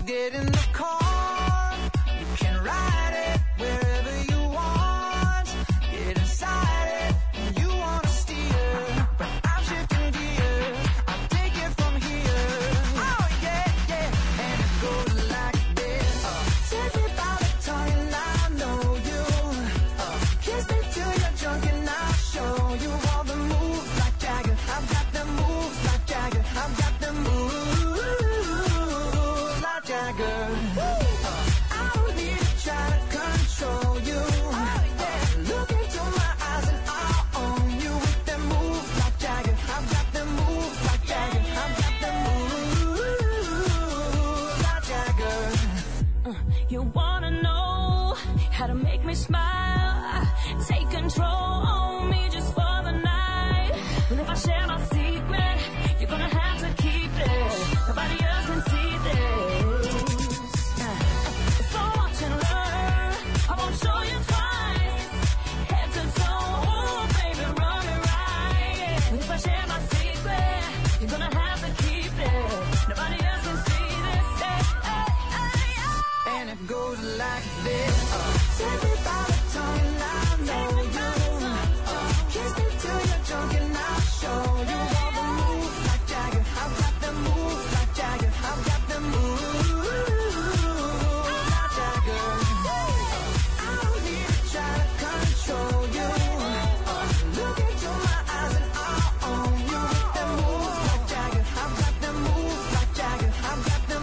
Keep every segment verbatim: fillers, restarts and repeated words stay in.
get in the car, you can ride it wherever you want. Get inside it when you wanna steer, but I'm shifting gears. I'll take it from here. Oh yeah, yeah, and it goes like this. Uh, take me by the tongue and I know you. Uh, kiss me till you're drunk and I'll show you all the moves like Jagger. I've got the moves like Jagger. I've got the moves like Jagger. Uh, I don't need to try to control you. Oh, yeah. Look into my eyes and I'll own you with them moves like Jagger. I've got the moves like Jagger. I've got the moves like Jagger. Uh, you wanna know how to make me smile? Take control on me just for the night. And if I share my secret, you're gonna have to keep it. Nobody else can see this. Uh, so watch and learn. I won't show you twice. Head to toe, ooh, baby, run it right. And if I share my secret, you're gonna have to keep it. Nobody else can see this. Hey, hey, hey, hey. And it goes like this. Uh, take me by the tongue and I know you. Uh, kiss me till you're drunk and I'll show you all the moves like Jagger. I've got the moves like Jagger. I've got the moves like Jagger. Uh, I don't need to try to control you. Uh, look into my eyes and I'll own you with the moves like Jagger. I've got the moves like Jagger. I've got the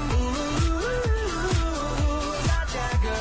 moves like Jagger.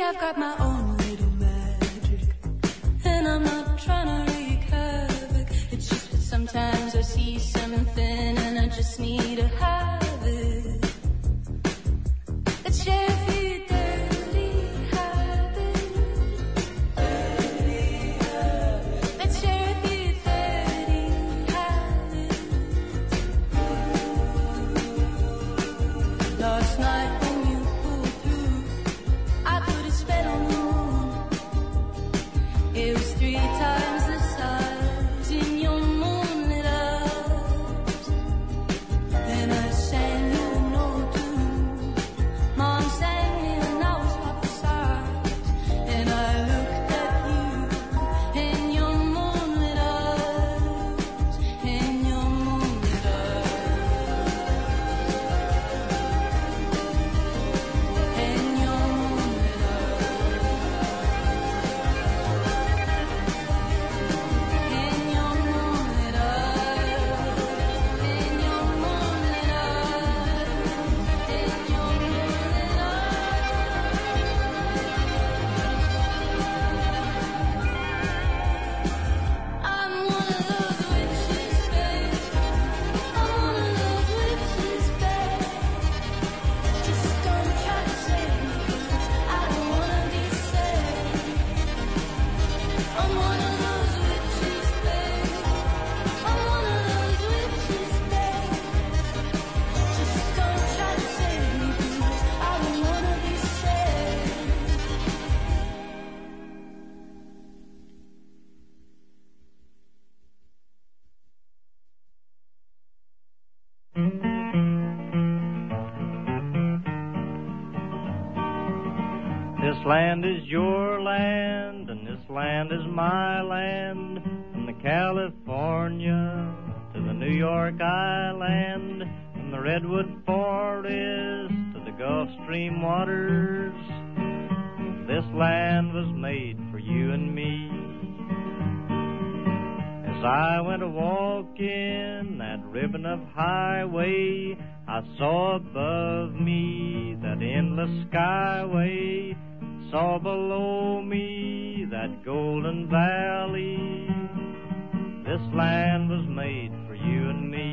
I've got my own little magic, and I'm not trying to wreak havoc. It's just that sometimes I see something and I just need to have it. Let's share a few dirty habits. Dirty habits. Let's share a few dirty habits. Last night when you pulled through, I put a spell on the moon. It was three times the size in your moonlit eyes. Then I sang you a note too. Mom sang me when I was half the size. And I looked at you in your moonlit eyes, in your moonlit eyes, in your moonlit eyes, in your moonlit eyes, in your moonlit eyes, in your moonlit eyes. I'm one of those witches, babe. I'm one of those witches, babe. Just don't try to save me, 'cause I don't wanna be saved. I'm one of those witches, babe. I'm one of those witches, babe. Just don't try to save me, 'cause I don't wanna be saved. This land is your land, and this land is my land. From the California to the New York Island, from the Redwood Forest to the Gulf Stream waters, this land was made for you and me. As I went a-walking that ribbon of highway, I saw above me that endless skyway, saw below me that golden valley. This land was made for you and me.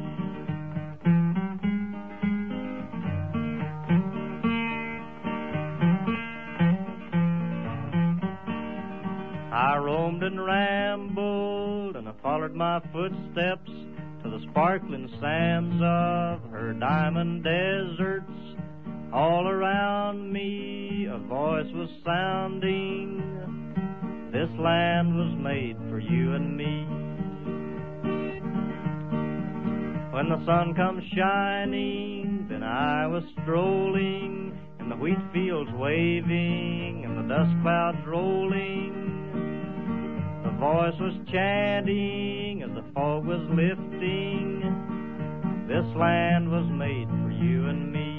I roamed and rambled, and I followed my footsteps to the sparkling sands of her diamond deserts. All around me a voice was sounding, this land was made for you and me. When the sun comes shining, then I was strolling, and the wheat fields waving, and the dust clouds rolling. The voice was chanting as the fog was lifting, this land was made for you and me.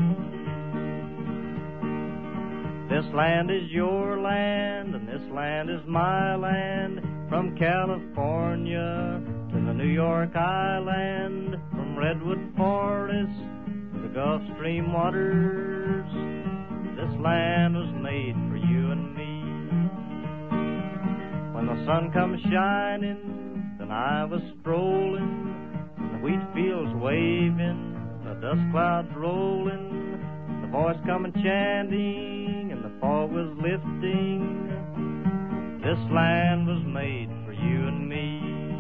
This land is your land, and this land is my land. From California to the New York Island, from Redwood Forest to the Gulf Stream waters, this land was made for you and me. When the sun comes shining, then I was strolling, and the wheat fields waving, the dust clouds rolling, the voice coming chanting, and the fog was lifting. This land was made for you and me.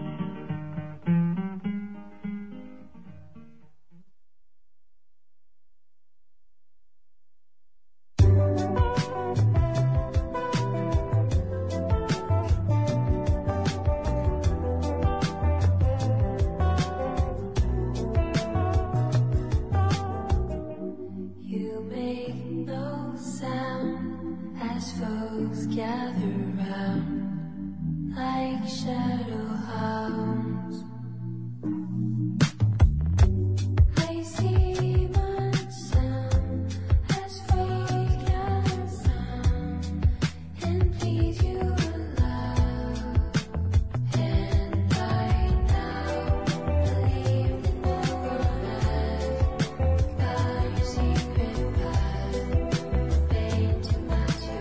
You make no sound as folks gather round like shadow hounds. I see much sound as folks gather round and please you aloud. And right now, believe that no one has got your secret path. Paid too much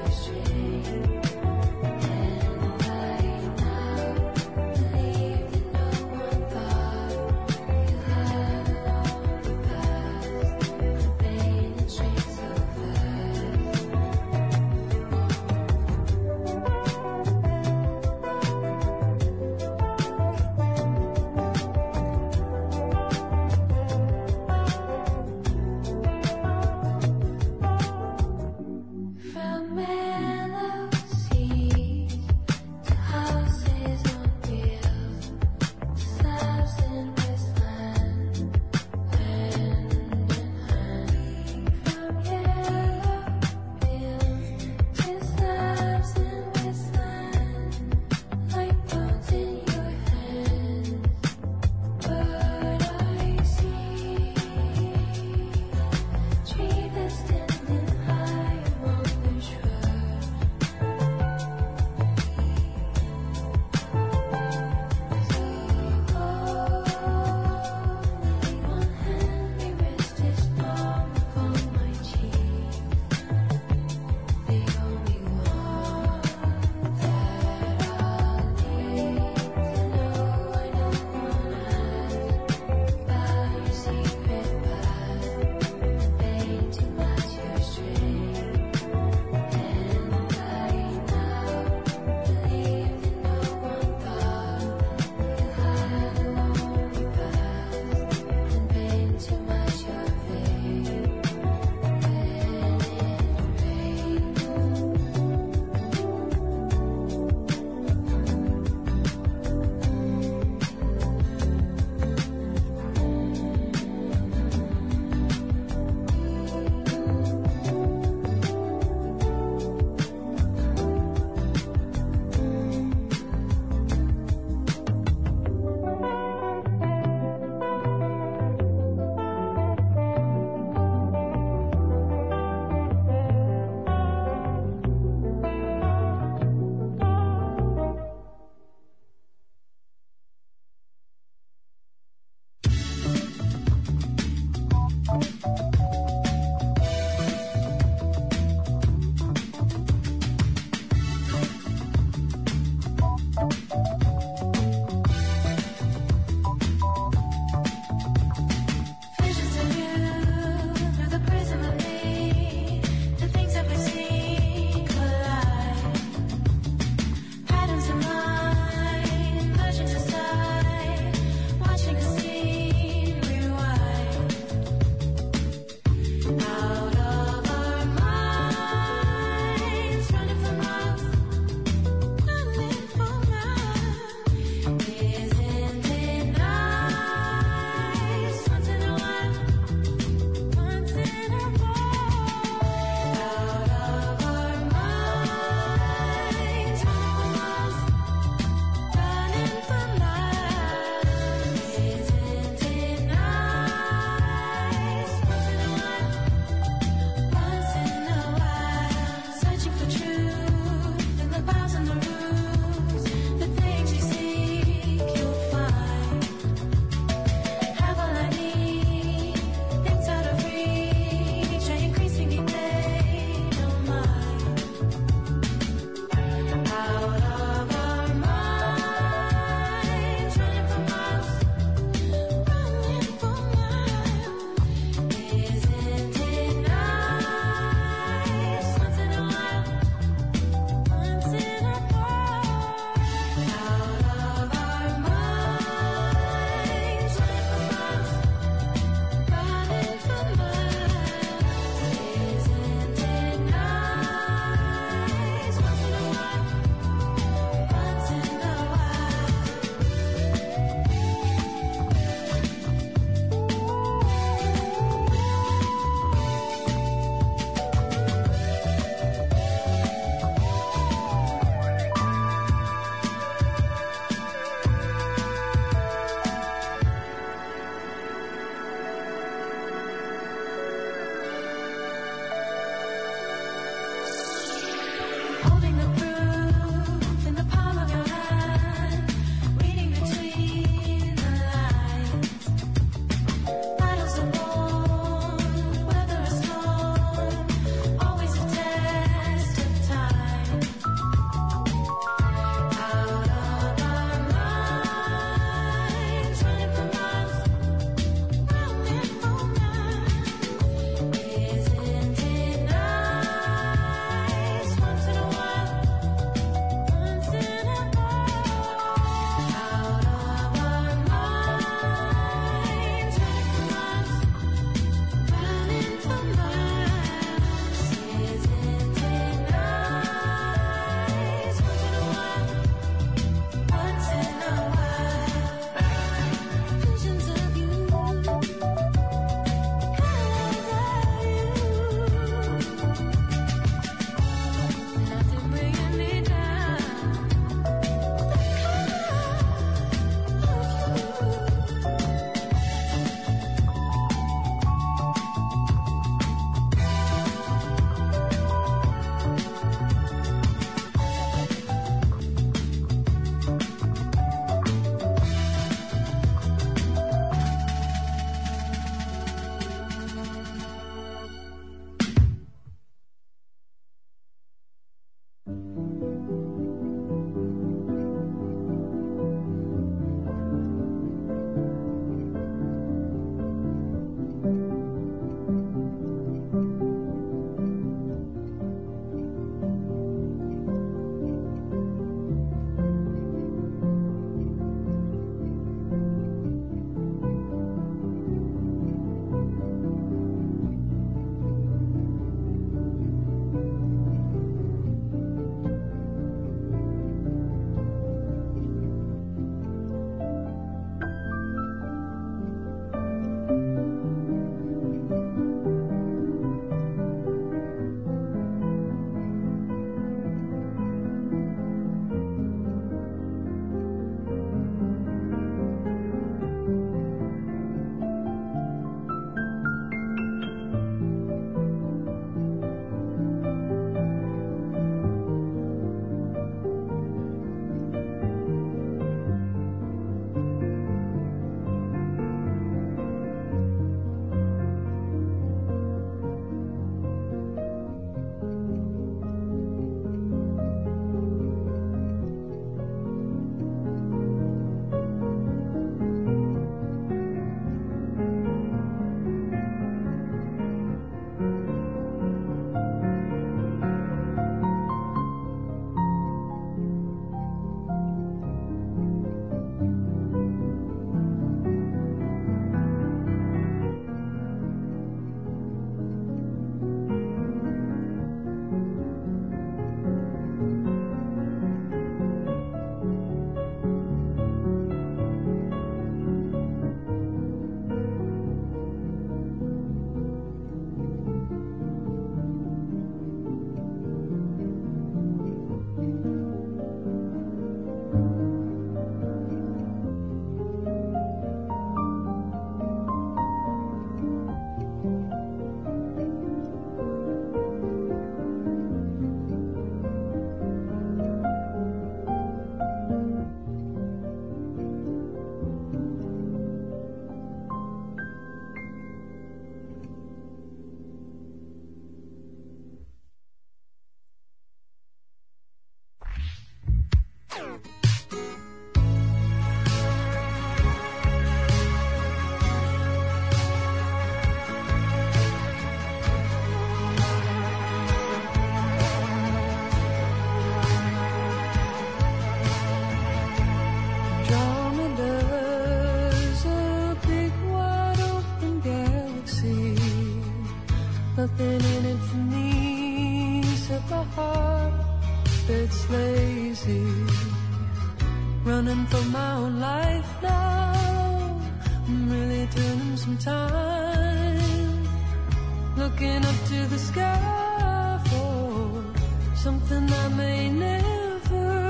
nothing in it for me except my heart that's lazy, running for my own life now. I'm really turning some time, looking up to the sky for something I may never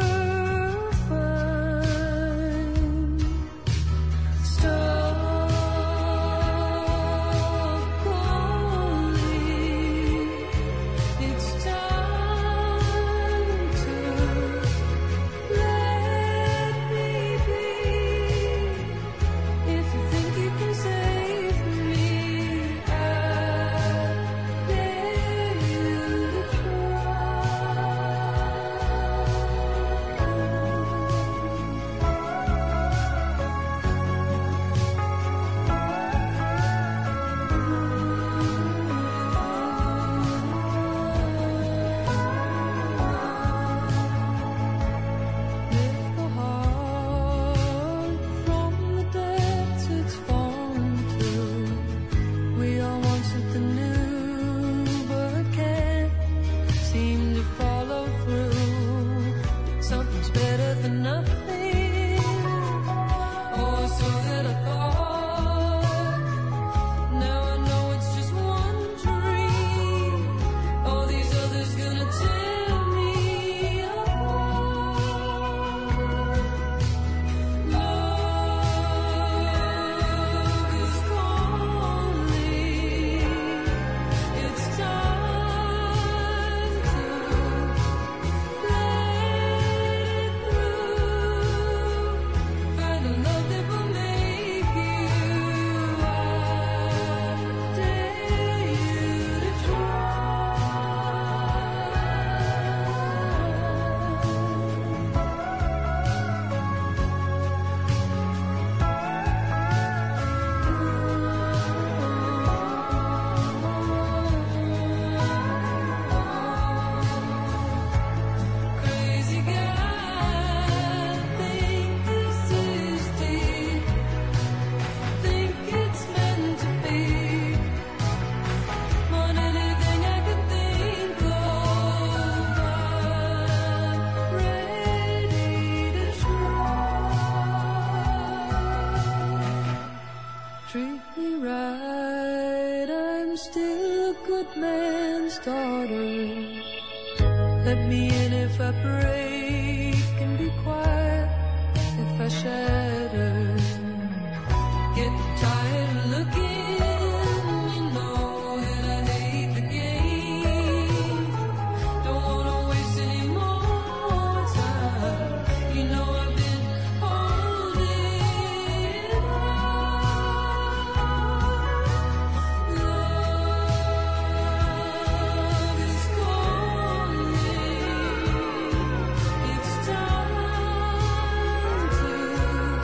find. Stop calling, it's time to let me be. If you think you can save me, I dare you to lift the heart from the depths it's fallen to. We all want something new, but can't seem to follow through. Something's better than nothing. Oh, so that I thought. Now I know it's just one dream. All these others gonna tear me apart. Love is calling. It's time to let it through. Find a love that will make you. I dare you to Crazy guy, think this is deep. Think it's meant to be. Want anything I can think of. I'm ready to try. Treat me right, I'm still a good man's daughter. Let me in if I break, and be quiet if I shatter. Get tired of looking, you know that I hate the game. Don't wanna waste any more time. You know I've been holding on. Love is calling. It's time to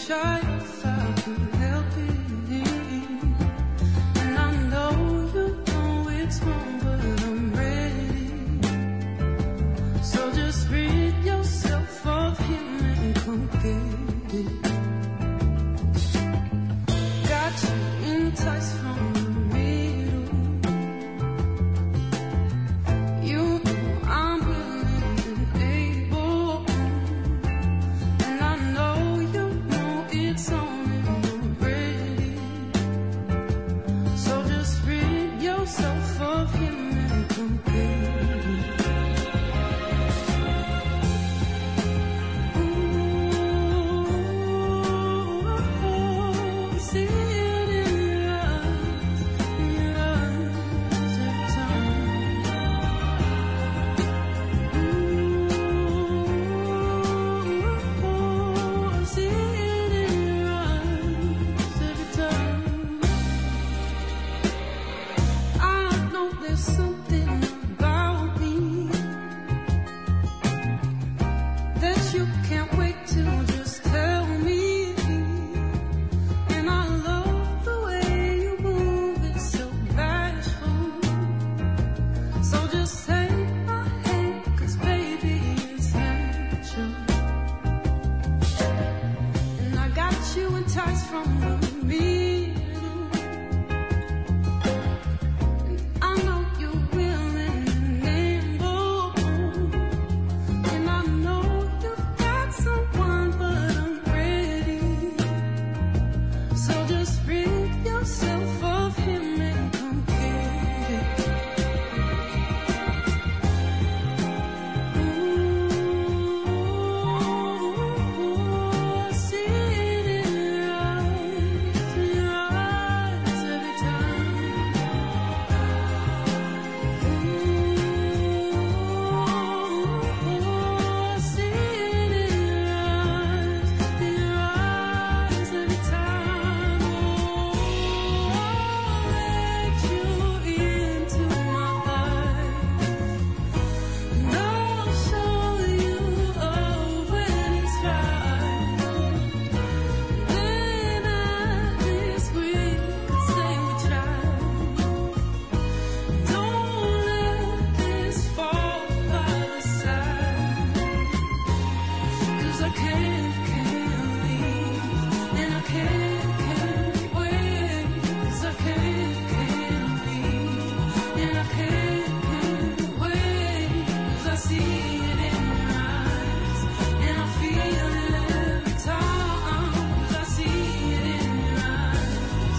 shy if I could help it. And I know you know it's wrong, but I'm ready. So just rid yourself of him and come get it. Got you enticed from the middle. You know I'm willing and able. And I know you know it's on and I'm ready. So just rid yourself of him and come get it. Ooh, see it in your eyes, in your eyes every time. Ooh, I see it in your eyes every time. I know there's something about me that you can't wait to just tell me. And I love the way you move, it's so bashful. So just take my hand, 'cause baby it's natural. And I got you enticed from the middle. And I know you're willing and able. And I know you've got someone, but I'm ready. So just rid yourself of him and come get it. Ooh, I see it in your eyes, in your eyes every time. Ooh, I see it in your eyes, in your eyes every time. Oh, I'll let you into my life, and I'll show you oh when it's right. Then at least we could say we tried. Don't let this fall by the side, 'cause I can't, can't leave, and I can't, can't wait, 'cause I can't, can't leave, and I can't, can't wait, 'cause I see it in your eyes, and I feel it every time, 'cause I see it in your eyes.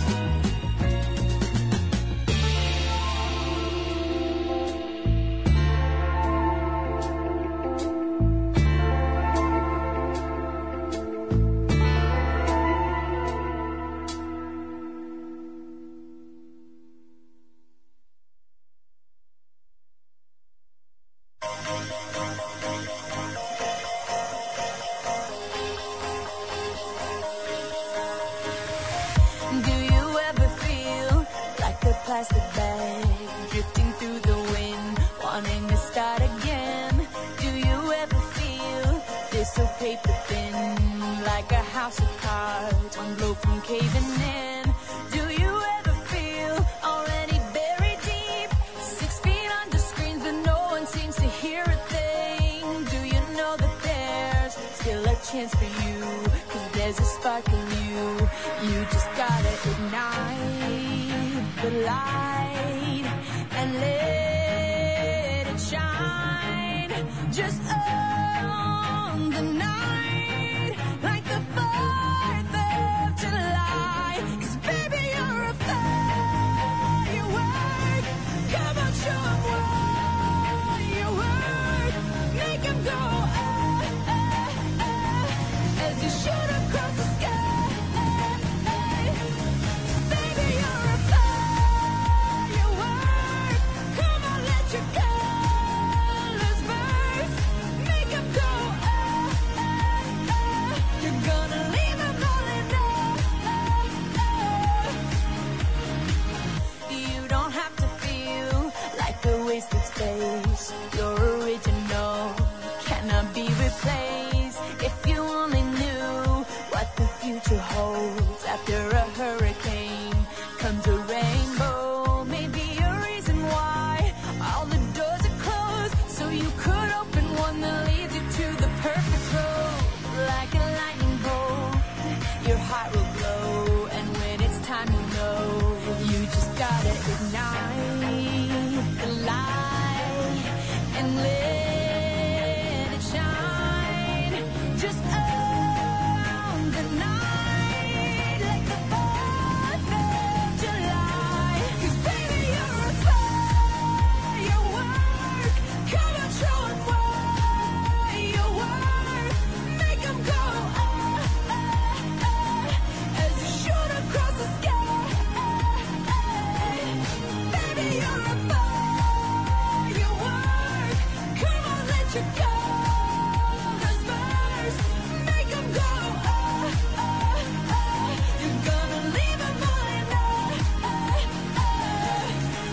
Do you ever feel like a plastic bag drifting through the wind, wanting to start again? Do you ever feel this so paper thin, like a house of cards, one blow from caving in? Do you ever feel already buried deep, six feet under screens, but no one seems to hear a thing? Do you know that there's still a chance for you, 'cause there's a spark in you? You just gotta ignite the light and let it shine. Just own the night like the fourth of July. 'Cause baby, you're a firework. Come on, show 'em what you work. Make 'em go ah, ah, ah, as you shoot across the sky. Baby, you're a firework. Come on, let your colors burst. Make 'em go ah, ah, ah. You're gonna leave 'em all in love. You don't have to feel like a wasted space. You're original, cannot be replaced. If you only knew future holds. After a hurricane comes a rainbow. Maybe a reason why all the doors are closed, so you could open one that leads you to the perfect road. Like a lightning bolt, your heart will glow, and when it's time to know, you just gotta ignite the light and let it shine. Just own the night like the fourth of July. 'Cause baby, you're a firework. Come on, show 'em what you worth. Make 'em go ah, ah, ah, as you shoot across the sky. Baby, you're a firework. Come on, let your colors burst. Make 'em go ah, ah, ah. You're gonna leave 'em all in ah, ah.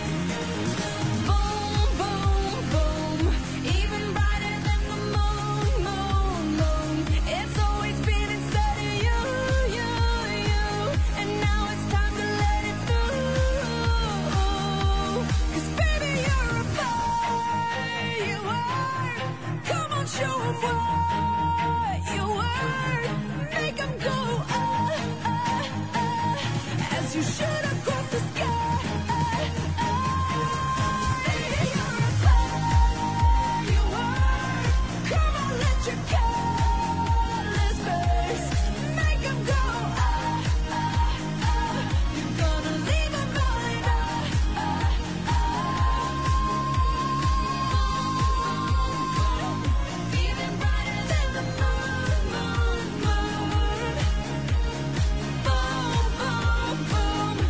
Boom, boom, boom. Even brighter than the moon, moon, moon. It's always been inside of you, you, you. And now it's time to let it through. 'Cause baby, you're a firework. Come on, show 'em what you worth. Make 'em go ah, ah, ah, as you shoot across the sky. Baby, you're a firework. Come on, let your colors burst. Make 'em go ah, ah, ah. You're gonna leave 'em all in ah, ah, ah. Even brighter than the moon, moon, moon. Boom, boom, boom.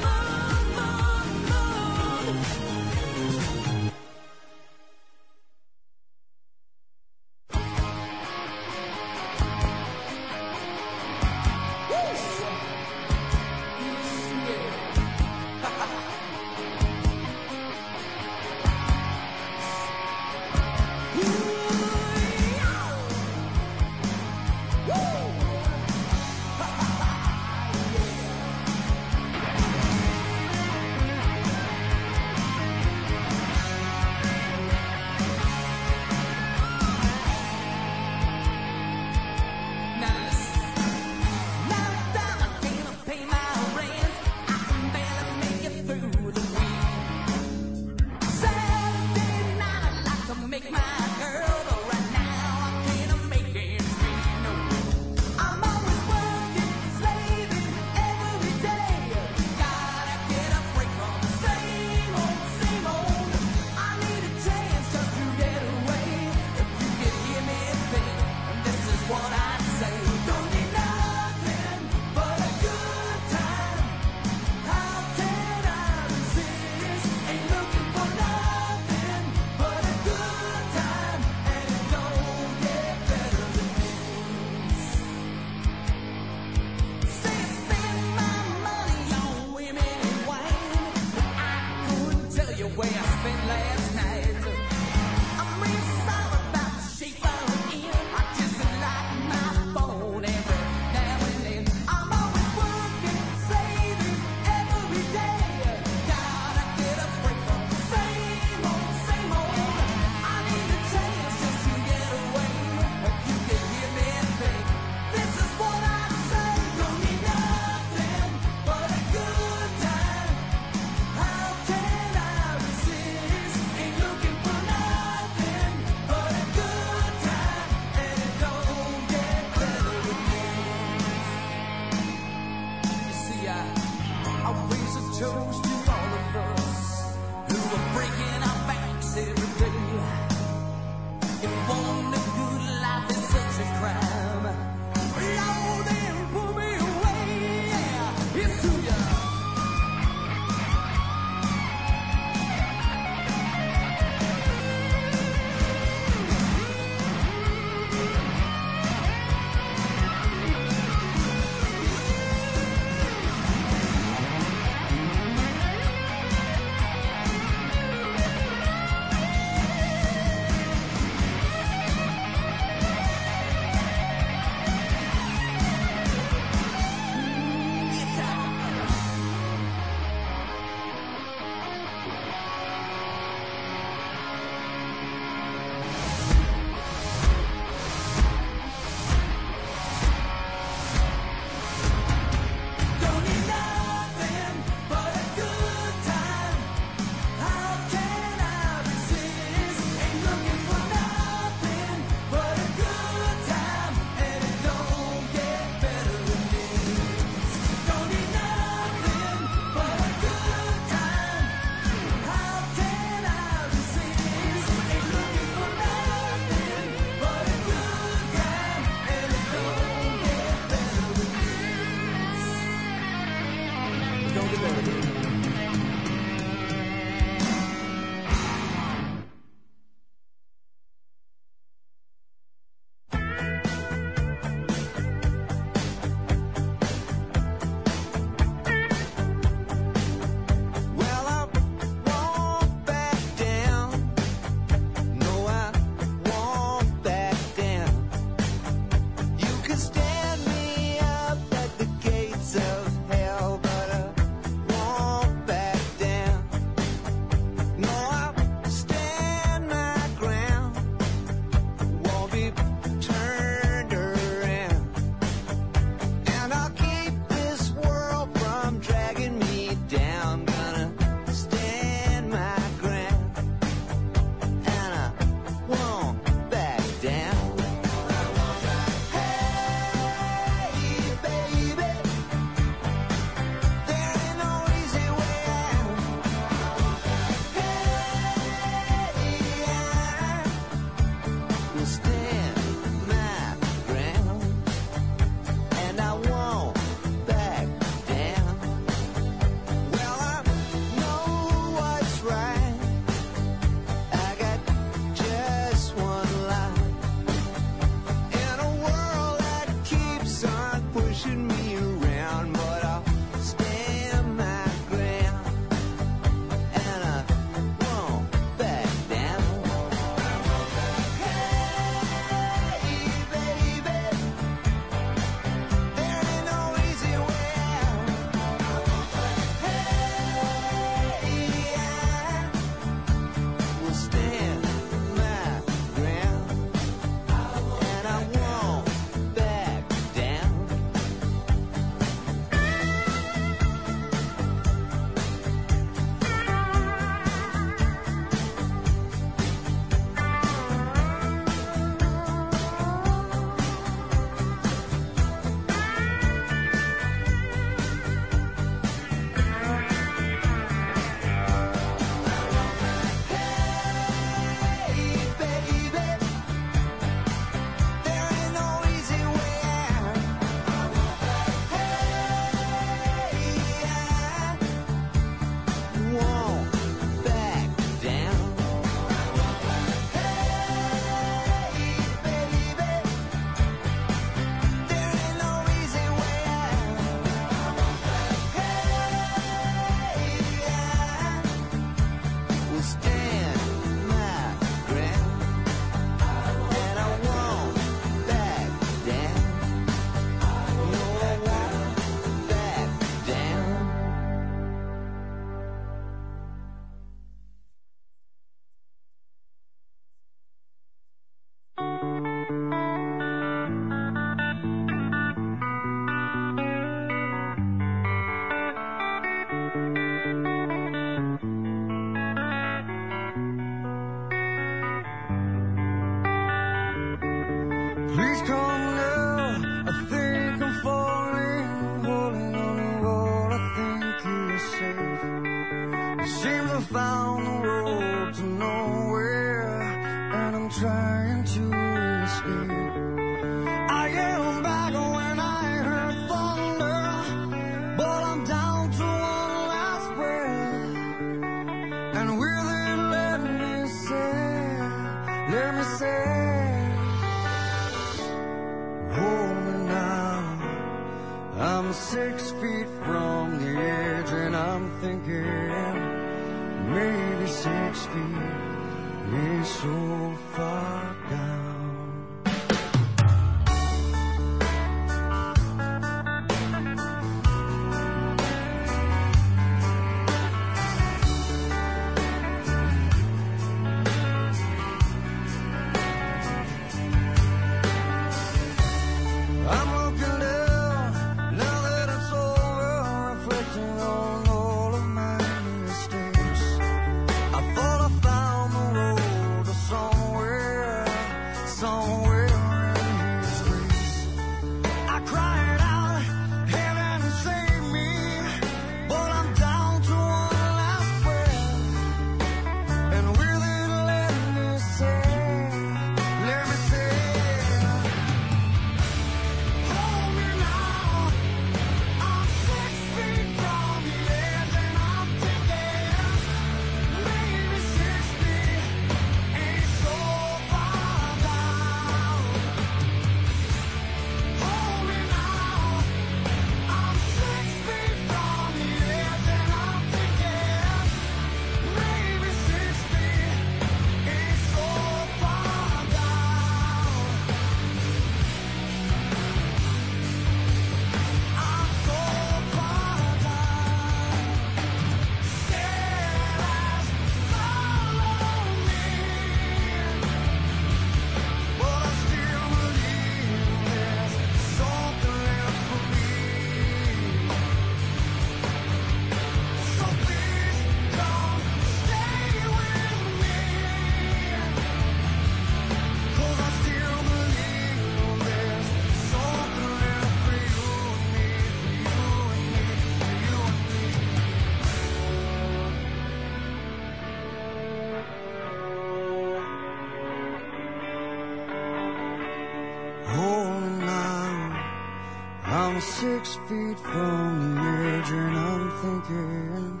only six feet from the edge, and I'm thinking,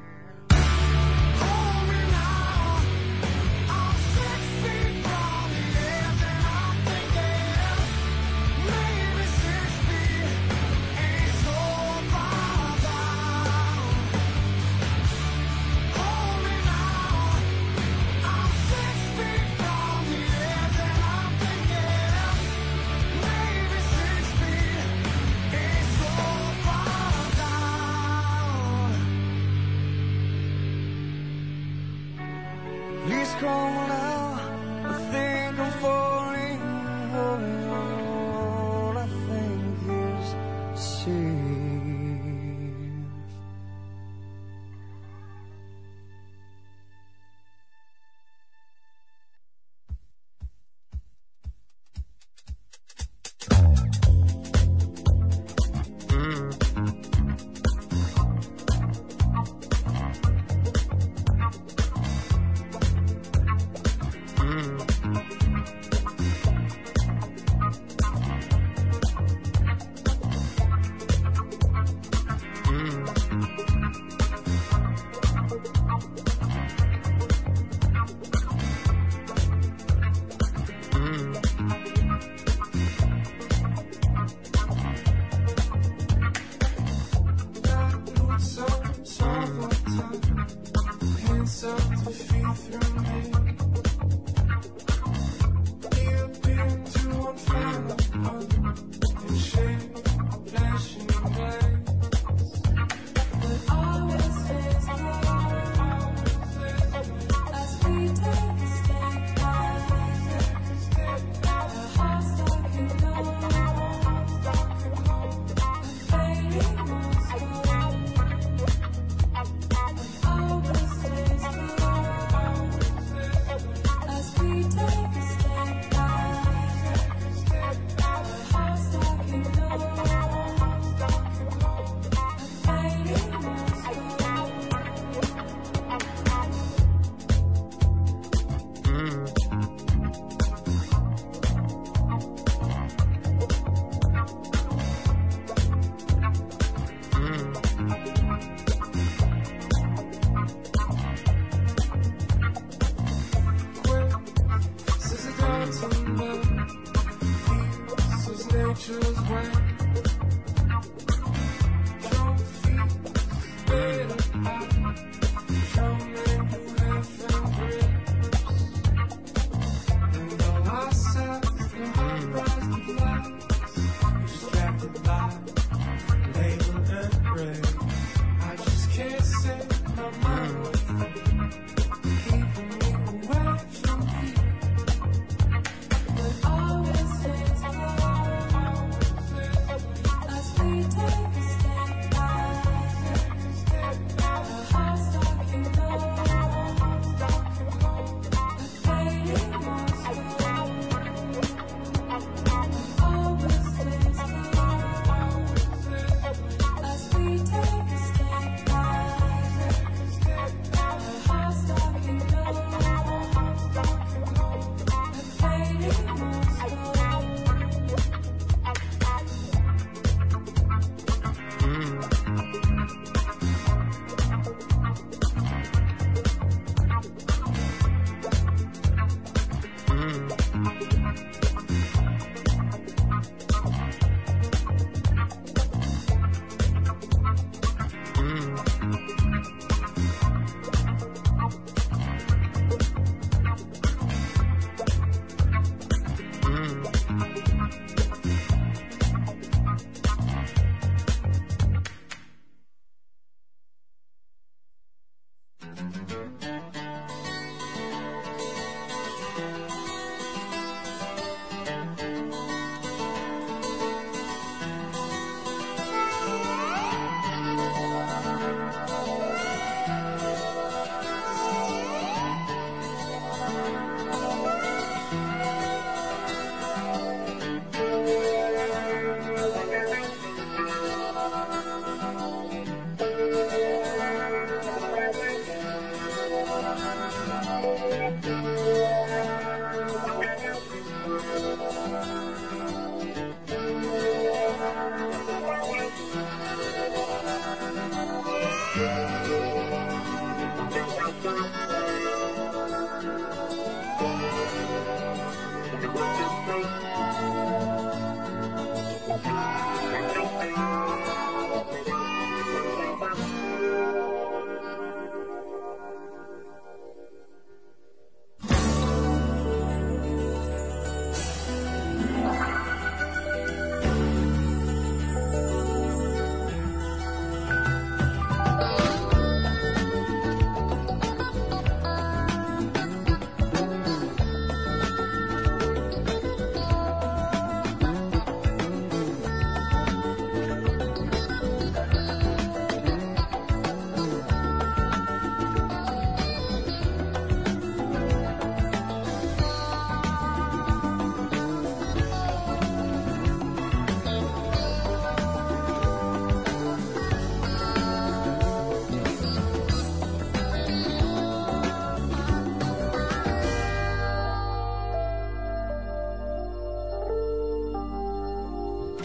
hold me now. I'm six feet from the edge, and I'm thinking, maybe six feet ain't so far down. Hold me now. I'm six feet from the edge, and I'm thinking, maybe six feet ain't so far down. Please call now. I think I'm falling. All I think is safe. As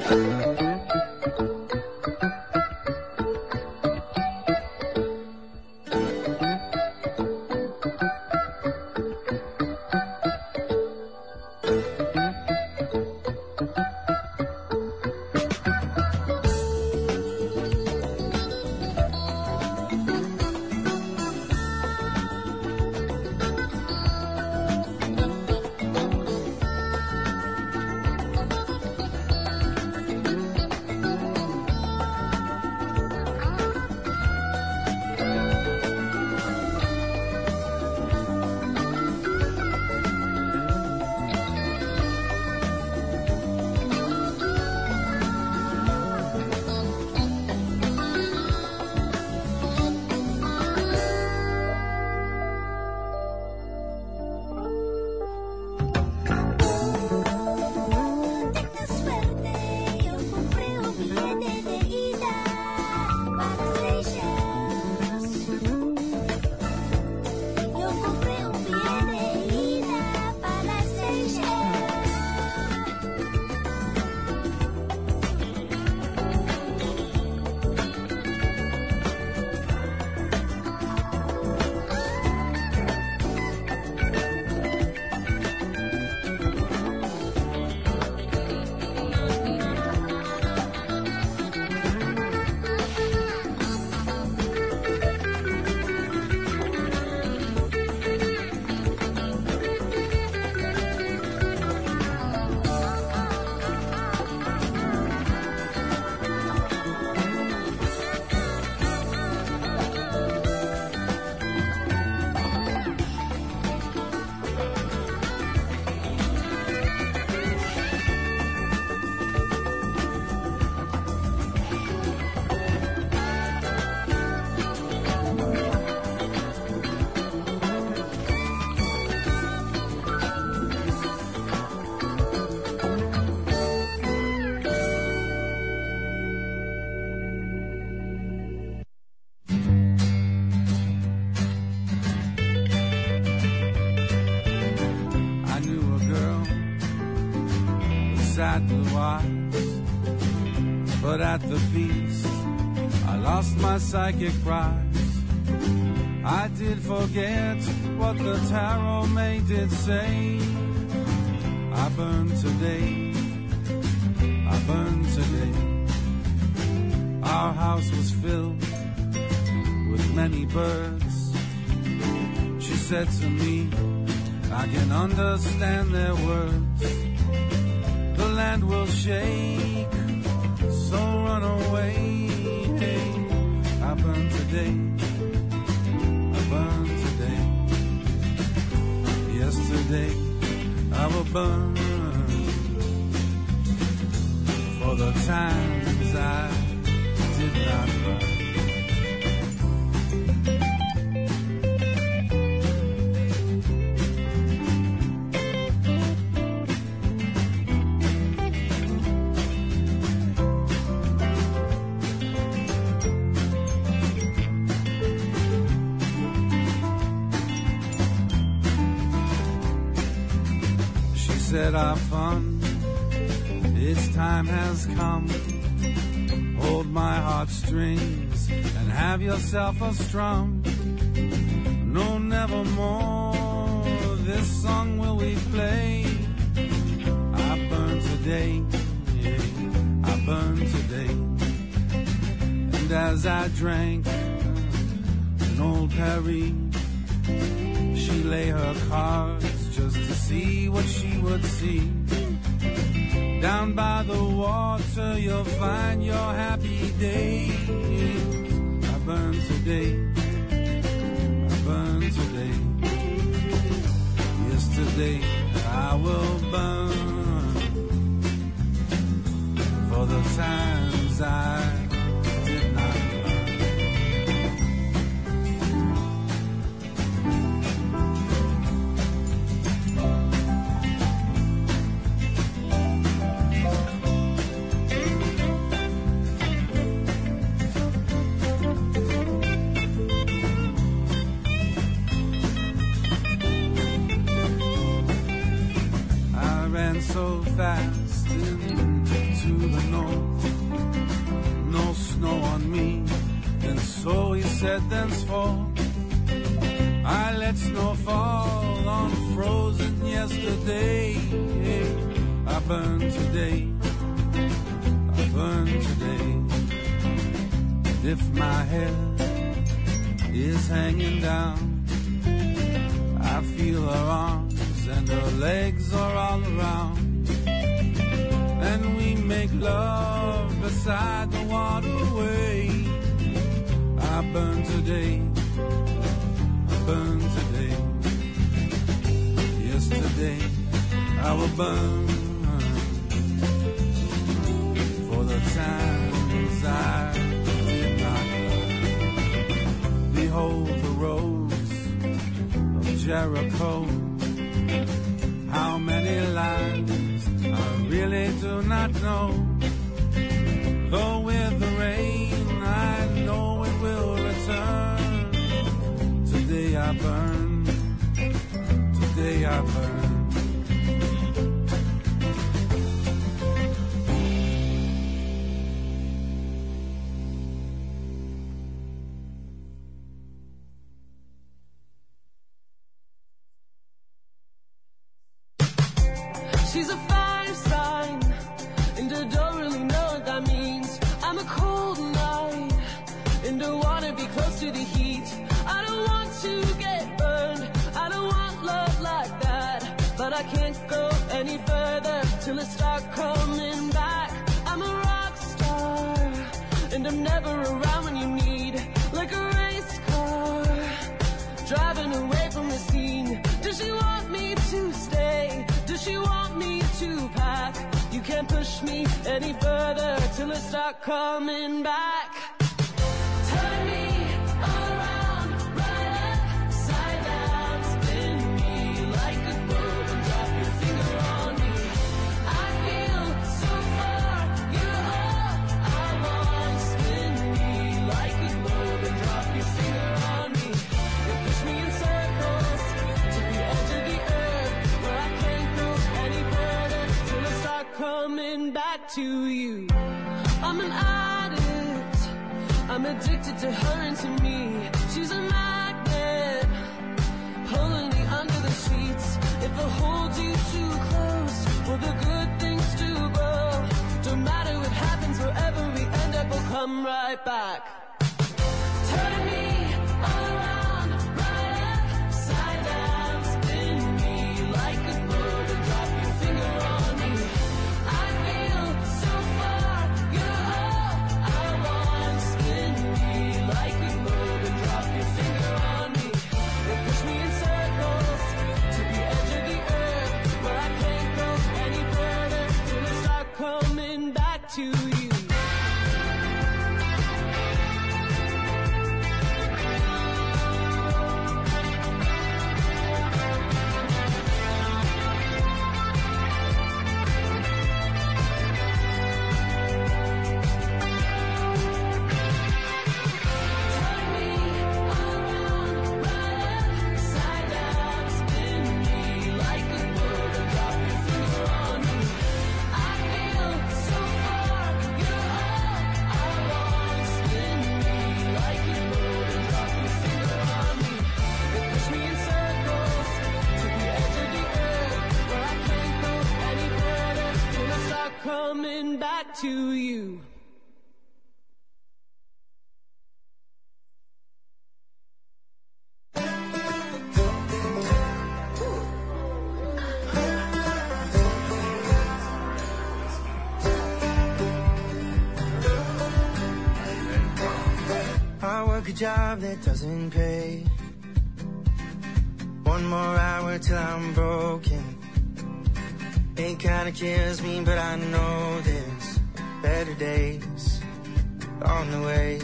sad blue eyes, but at the feast I lost my psychic prize. I did forget what the tarot maid did say. I burned today, I burned today. Our house was filled with many birds. She said to me, I can understand their words. The land will shake, so run away. Hey, I burn today, I burn today. Yesterday I will burn for the times I did not run. Said our fun, its time has come. Hold my heartstrings and have yourself a strum. No, nevermore this song will we play. I burn today, yeah, I burn today. And as I drank an old Perry, she lay her cards just to see what she would see. Down by the water you'll find your happy day. I burn today, I burn today. Yesterday I will burn for the times I did not learn. So fast into the north. said thenceforth I let snow fall on frozen yesterday. I burn today, I burn today. If my head is hanging down, I feel her arms and her legs are all around, and we make love beside the waterway. I burn today, I burn today. Yesterday I will burn for the times I did not love. Behold the rose of Jericho. How many lives I really do not know. Though with the rain I know it will return. Today I burn, today I burn. She's a fire sign, and I don't really know what that means. I'm a cold night, and I wanna be close to the heat. I don't want to get burned, I don't want love like that. But I can't go any further till I start coming back. I'm a rock star, and I'm never around when you need. Like a race car, driving away from the scene. Does she want me to stay? Does she want me to pack? You can't push me any further till I start coming back. Turn me around, right upside down, spin me like a globe and drop your finger on me. I feel so far, you're all I want. Spin me like a globe and drop your finger on me. You push me in circles to the edge of the earth, where I can't go any further till I start coming back to you. I'm an addict, I'm addicted to her and to me. She's a magnet, pulling me under the sheets. If I hold you too close, will the good things do grow? Don't matter what happens, wherever we end up, we'll come right back. Turn me around, right upside down, spin me like a globe and drop your finger on me. I feel so far, you're all I want. Spin me like a globe and drop your finger on me. They push me in circles to the edge of the earth, where I can't go any further till I start coming back to you. Coming back to you. I work a job that doesn't pay. One more hour till I'm broken. It kinda kills me, but I know there's better days on the way.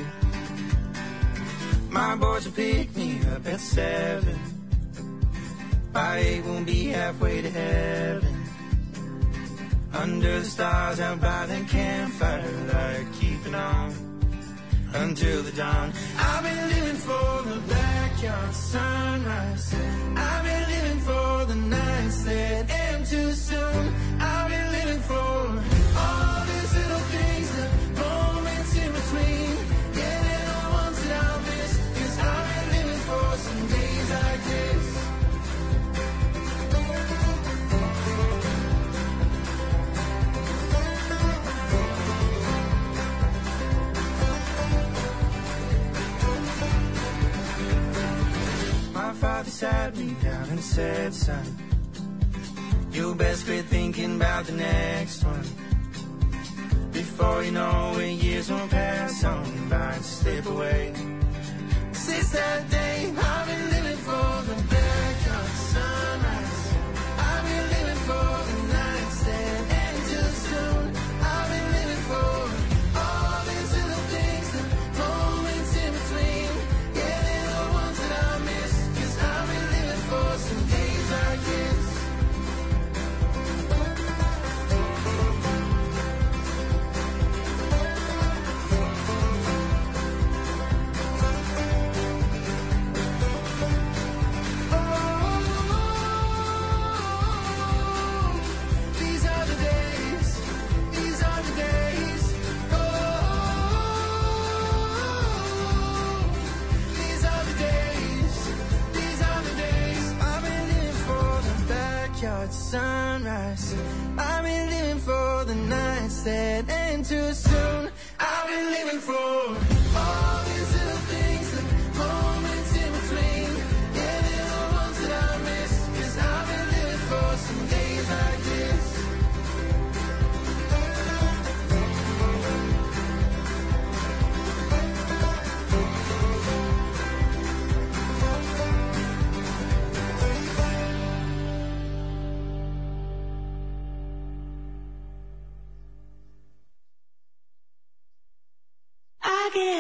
My boys will pick me up at seven. By eight we'll be halfway to heaven. Under the stars out by the campfire light, keeping on until the dawn. I've been living for the backyard sunrise. I've been living for the nights that end too soon. I've been living for all these little things, the moments in between. Yeah, they're the ones that I'll miss. sat me down and said, son, you best quit thinking about the next one. Before you know it, years won't pass on by and slip away. Since that day, I've been living for the backyard sunrise. I've been living for the nights that end too soon. I've been living for all these little things, the moments in between. Yeah, they're the ones that I miss, 'cause I've been living for some days like this. Sunrise. I've been living for the nights that end too soon. I've been living for all these little things, the moments in between. Yeah, they're the ones that I miss, 'cause I've been living for some days like this. I get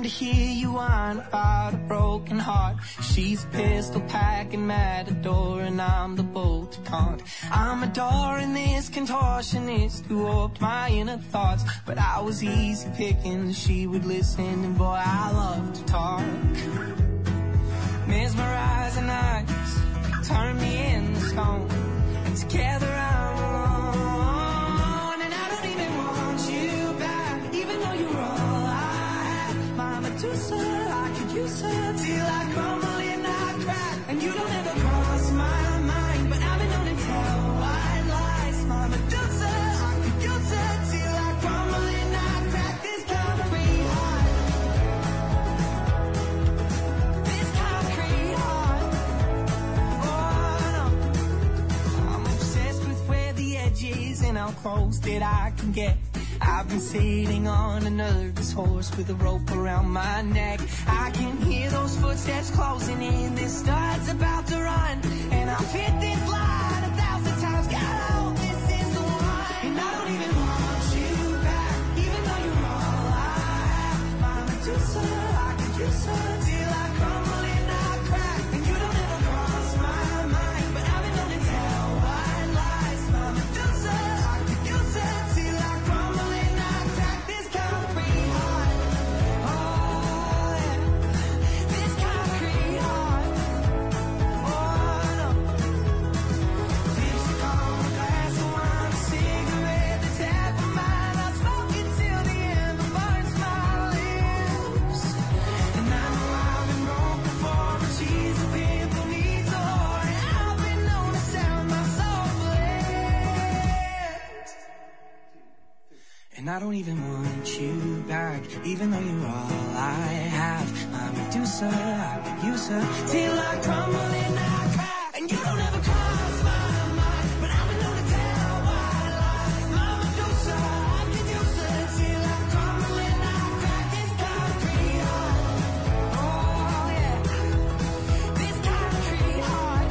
to hear you whine about a broken heart. She's a pistol packing matador and I'm the bolt to can't. I'm adoring this contortionist who warped my inner thoughts, but I was easy picking, she would listen, and boy, I love to talk. Mesmerizing eyes turn me into stone, and together I'm alone, and I don't even want you back, even though you're all I have. My Medusa, I could use her till I crumble and I crack, and you don't ever cross my mind, but I've been known to tell white lies. My Medusa, I could use her till I crumble and I crack. This concrete heart, this concrete heart. Oh no, I'm obsessed with where the edge is and how close that I can get. I've been sitting on a nervous horse with a rope around my neck. I can hear those footsteps closing in, this star's about to run, and I've hit this line a thousand times. God, I hope this is the one. And I don't even want you back, even though you're all I have. My Medusa, I could use her till I crumble and I crack, and you don't ever cross my mind, but I've been known to tell white lies. My Medusa, I could use her till I crumble and I crack. This concrete heart, oh yeah, this concrete heart, oh no. Lipstick on a glass of wine, a cigarette that's half a mile. I smoke it till the end it burns my lips, and I know I've been wrong before, but she's a pimple needs a whore, and I've been known to sound my soul blessed. And I don't even want you back, even though you're all I have. My Medusa, I could use her till I crumble and I crack, and you don't ever cross my mind, but I've been known to tell white lies. My Medusa, I could use her till I crumble and I crack. This concrete heart, oh yeah, this concrete heart,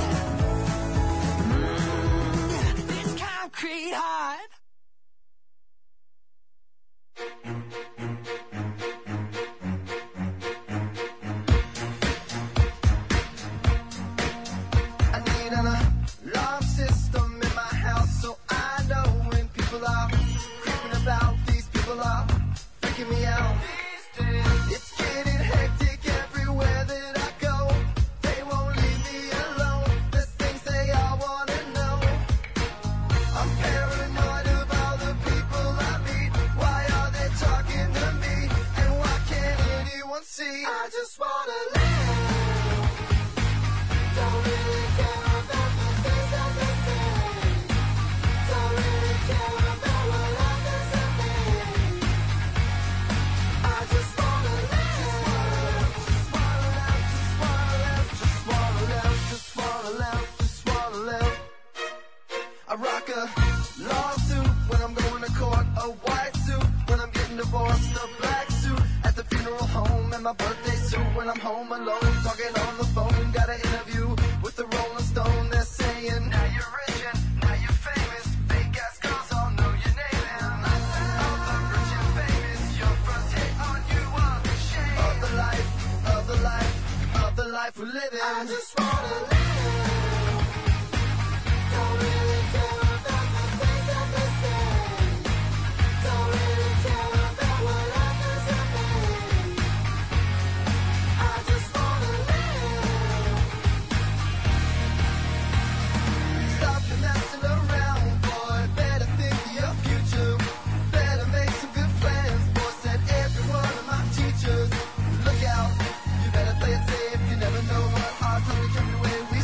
mm, this concrete heart. I need an alarm system in my house so I know when people are creeping about. These people are freaking me out. It's getting hectic everywhere that I go. They won't leave me alone. There's things they all wanna know. I'm paranoid of all the people I meet. Why are they talking to me? And why can't anyone see? I just wanna live. Don't really care about the things that they say. Don't really care about what others are saying. I just wanna live. Just wanna live, just wanna live, just wanna live, just wanna live, just wanna live. I rock a lawsuit when I'm going to court, a white suit when I'm getting divorced, a black suit at the funeral home, and my birthday suit when I'm home alone, talking on the phone. Got an interview with the Rolling Stone. They're saying, now you're rich and now you're famous. Fake ass girls all know your name, and all the rich and famous, your first hit on you are shame of the life, of the life, of the life we're living. I just wanna live. Don't really care about the things that they say. Don't really care about what others are saying. I just wanna live. Stop the messing around, boy. Better think of your future. Better make some good plans, boy. Said every one of my teachers. Look out, you better play it safe. You never know what hard times come your way. We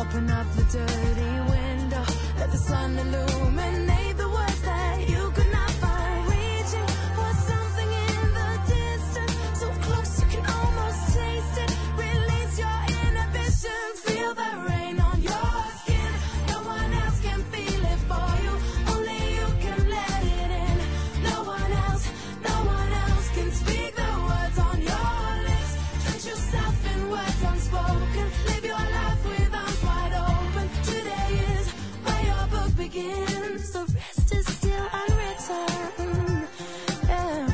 Open up the dirty window, let the sun illuminate the words that you could not find. Reaching for something in the distance, so close you can almost taste it. Release your inhibitions, feel the rain on your skin. No one else can feel it for you, only you can let it in. No one else, no one else can speak the words on your lips. Drench yourself in words unspoken, live your life with arms wide open. Today is where your book begins, the rest is still unwritten. Yeah.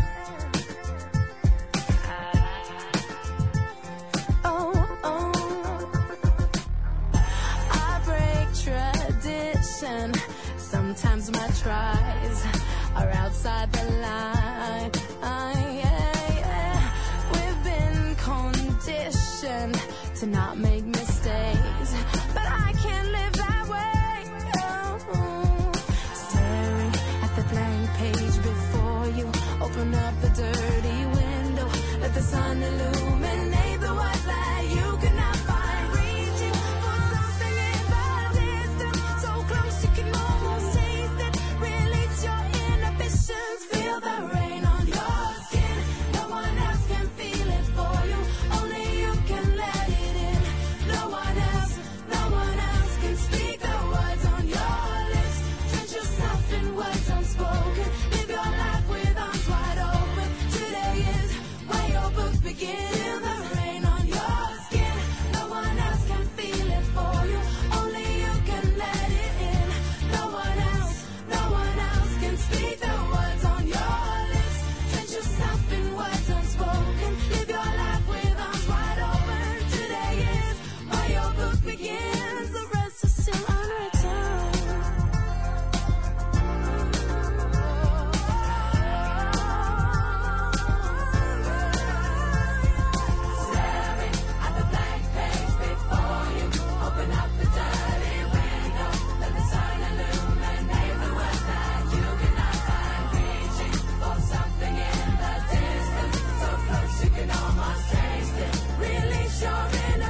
Oh, oh. I break tradition. Sometimes my tries are outside the line. Yeah, yeah. We've been conditioned to not make mistakes, but I can't live that way. Oh. Staring at the blank page before you, open up the dirty window, let the sun illuminate the words that you could not find. Reaching for something in the distance, so close you can almost taste it. Release your inhibitions, feel the rain on your skin. No one else can feel it for you, only you can let it in. No one else, no one else can speak the words on your lips. Drench yourself in words unspoken, live your life with arms wide open. Today is where your book begins. The rain on your skin, no one else can feel it for you, only you can let it in. No one else, no one else can speak the words on your lips. Drench yourself in words unspoken, live your life with arms wide open. Today is where your book begins, the rest is still unwritten. Staring at the blank page before you, open up the dirty window, let the sun illuminate the words that you cannot find. Reaching for something in the distance, so close you can almost taste it. Release your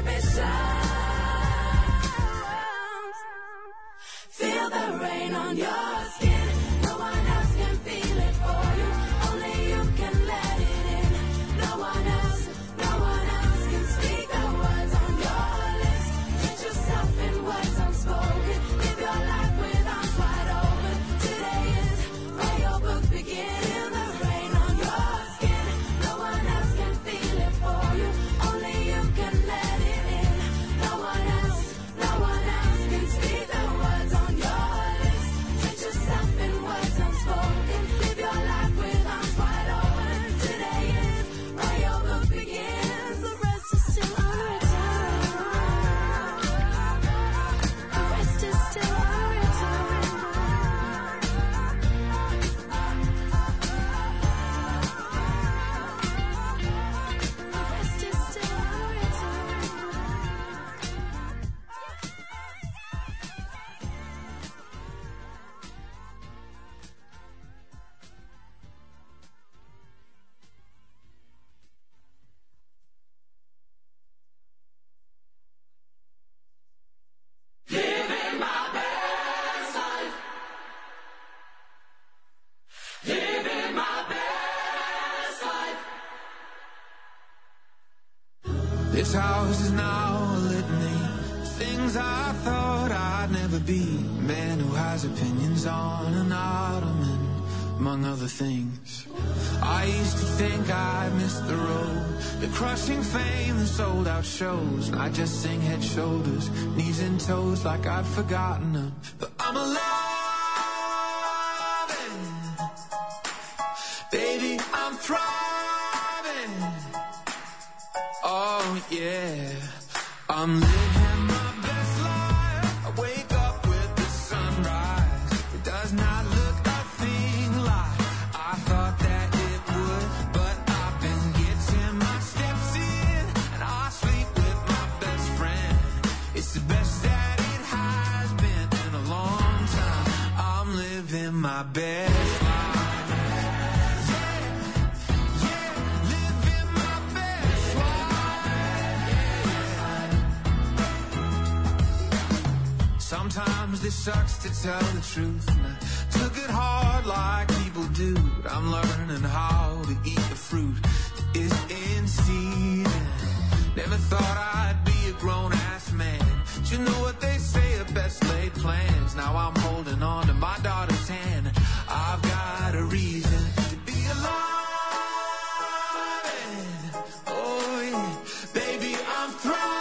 inhibitions, feel the rain on your skin. No one else can feel it for you, only you can let it in. No one else, no one else can speak the words on your lips. Drench yourself in words unspoken, live your life with arms wide open. Today is where your book begins. The rain on your skin, no one else can feel it for you, only you can let it in. No one else, no one else can speak the words on your lips. Drench yourself in words unspoken, live your life with arms wide open. Today is where your book begins, the rest is still unwritten. The rest is still unwritten. The rest is still unwritten. This house is now a litany. Things I thought I'd never be. Man who has opinions on an ottoman, among other things. I used to think I missed the road, the crushing fame, the sold out shows. I just sing head, shoulders, knees and toes like I'd forgotten them. But I'm alive, baby, I'm thriving. Oh yeah, I'm living my best life. I wake up with the sunrise. It does not look a thing like I thought that it would, but I've been getting my steps in, and I sleep with my best friend. It's the best that it has been in a long time. I'm living my best life. Sometimes this sucks to tell the truth, and I took it hard like people do, but I'm learning how to eat the fruit that is in season. Never thought I'd be a grown-ass man, but you know what they say, a best laid plans. Now I'm holding on to my daughter's hand. I've got a reason to be alive, and, oh yeah, baby, I'm thriving.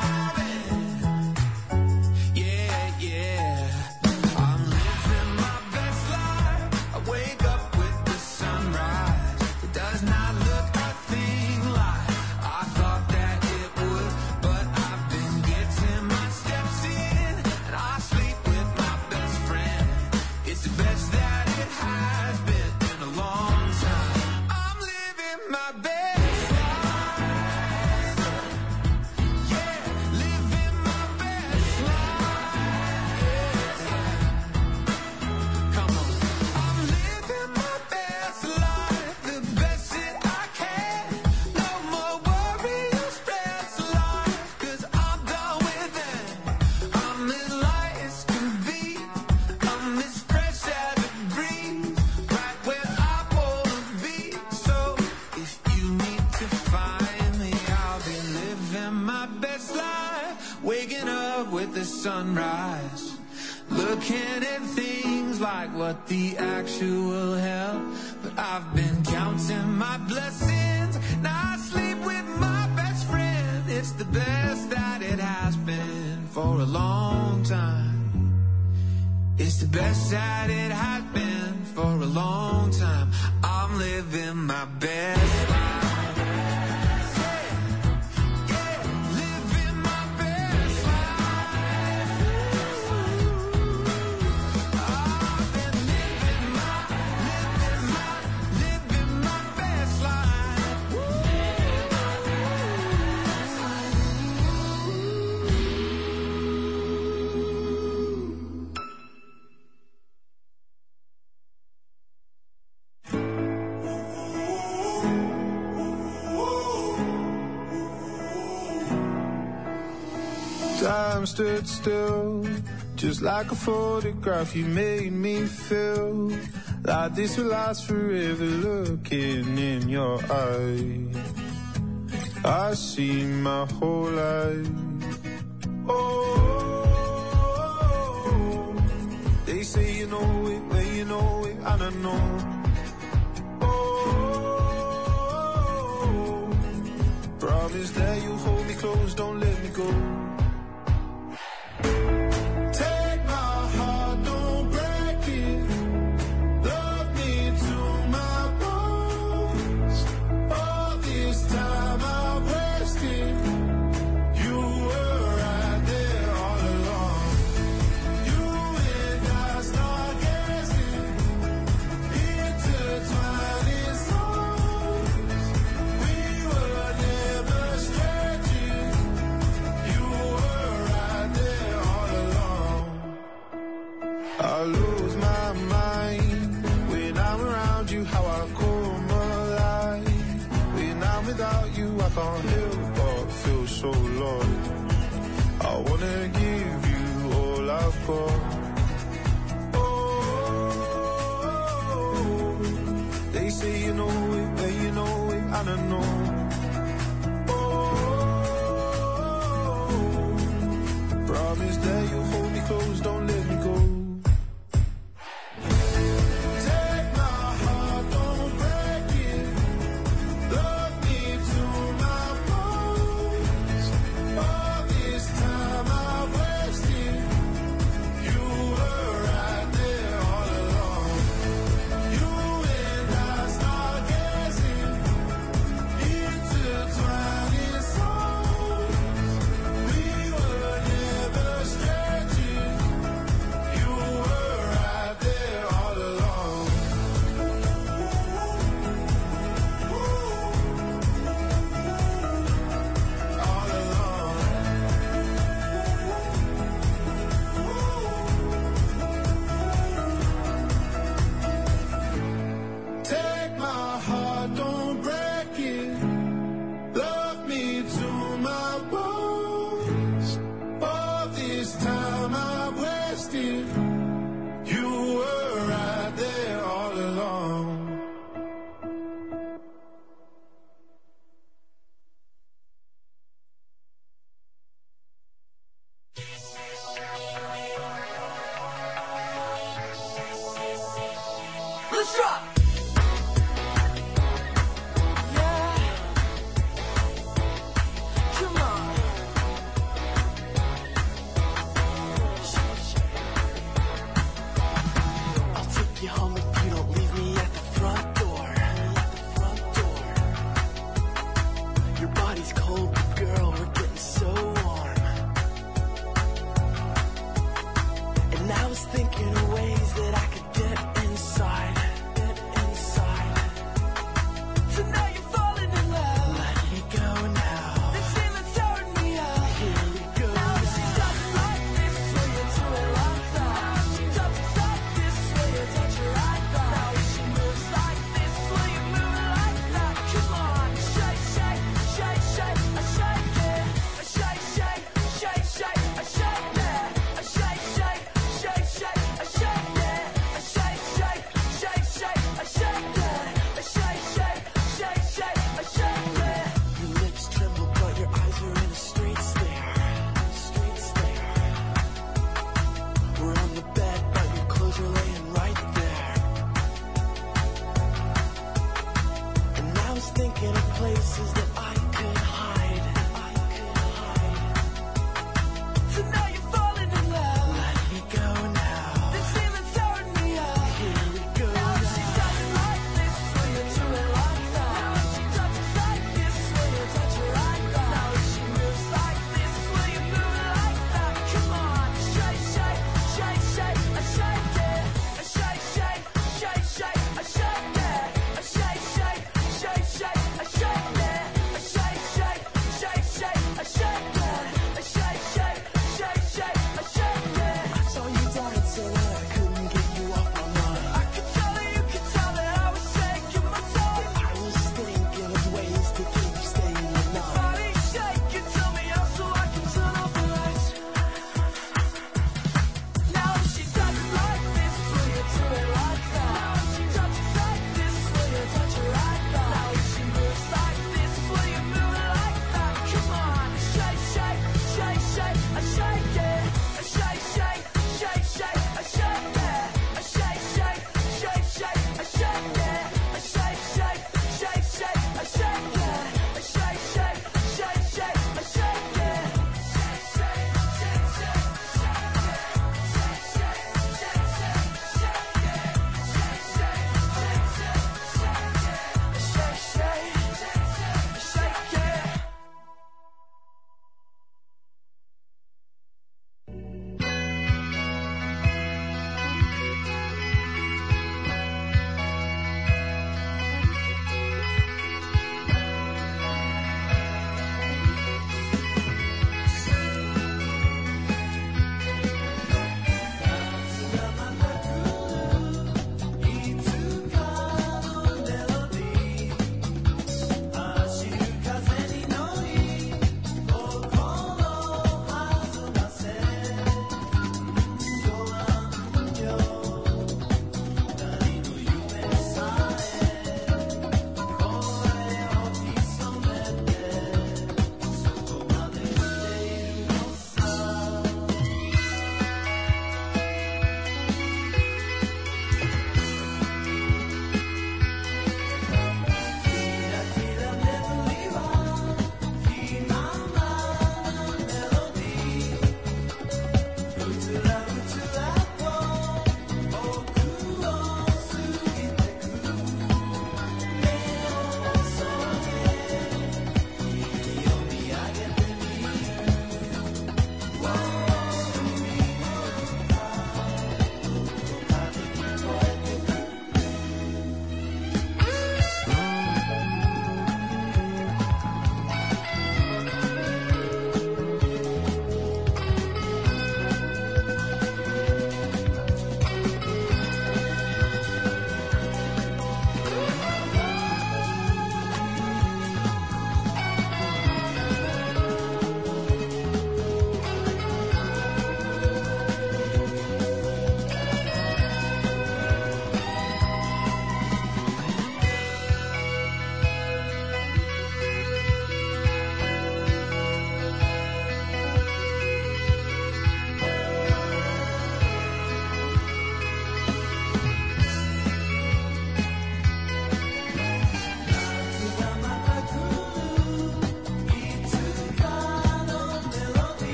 Sunrise, looking at things like what the actual hell. But I've been counting my blessings. Now I sleep with my best friend. It's the best that it has been for a long time. It's the best that it has been for a long time. I'm living my best life. Time stood still, just like a photograph. You made me feel like this will last forever. Looking in your eyes, I see my whole life. Oh, they say you know it, well you know it, and I know. Oh, promise that you'll hold me close, don't let me go. Here fear. You were right there all along. Let's drop. Yeah. Come on. I'll take you home if you don't leave me at the front door. At the front door. Your body's cold, but girl, we're getting so warm. And I was thinking away.